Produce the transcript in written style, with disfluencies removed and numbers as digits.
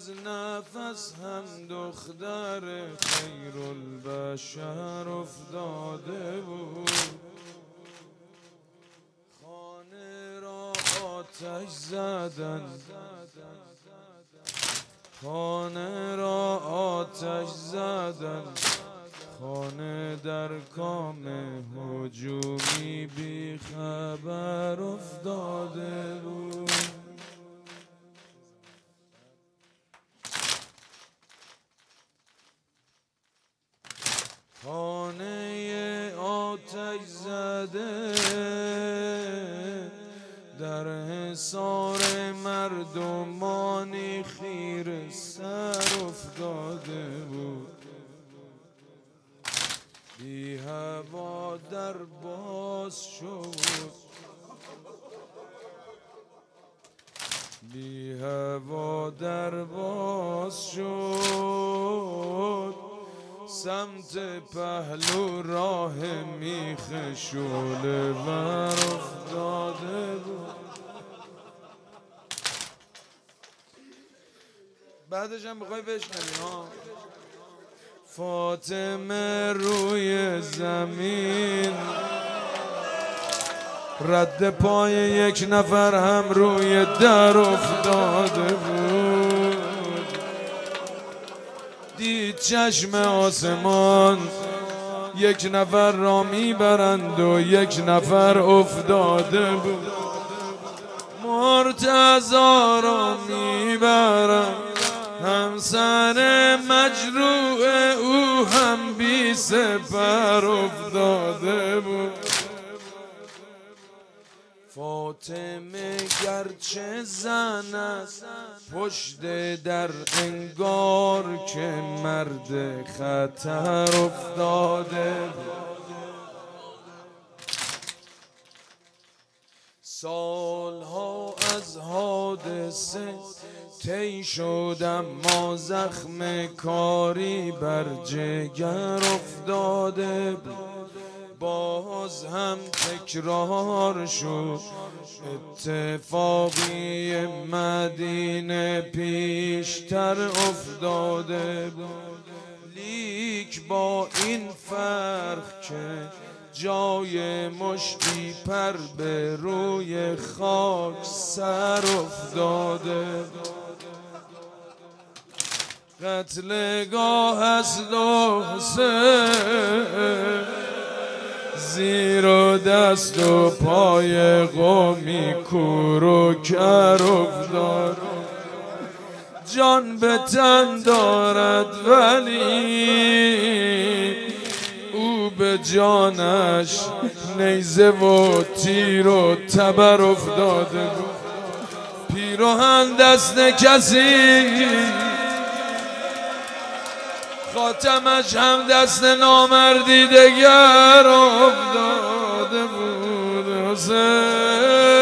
از نفس هم دختر خیرالبشر افتاده بود. خانه را آتش زدن، خانه را آتش زدن، خانه در کام هجومی بی خبر افتاده بود. خانه آتش زده در حصار مردمانی خیره سر افتاده بود. بی هوا در باز شد، بی هوا در باز شد، سمت پهلو راه میخ شعله ور افتاده بود. بعدش هم بخوای بشنوی ها. فاطمه روی زمین، رد پای یک نفر هم روی در افتاده بود. دید چشم آسمان یک نفر را میبرند و یک نفر افتاده بود. مرتضی را میبرند، همسر مجروح او هم بی سپر افتاده بود. فاطمه گرچه زن است پشت در، انگار که مرد خطر افتاده بود. سالها از حادثه طی شد، اما زخم کاری بر جگر افتاده بود. باز هم تکرار شد اتفاقی مدینه، پیشتر افتاده بود. لیک با این فرق که جای مشتی پر به روی خاک سر افتاده بود. قتلگاه است و حسین، زیر و دست و پای قومی کور و کر افتاد. جان به تن دارد ولی او به جانش نیزه و تیر و تبر افتاده بود. پیراهن دست کسی، خاتمش هم دست نامردی دگر افتاده بود. حسین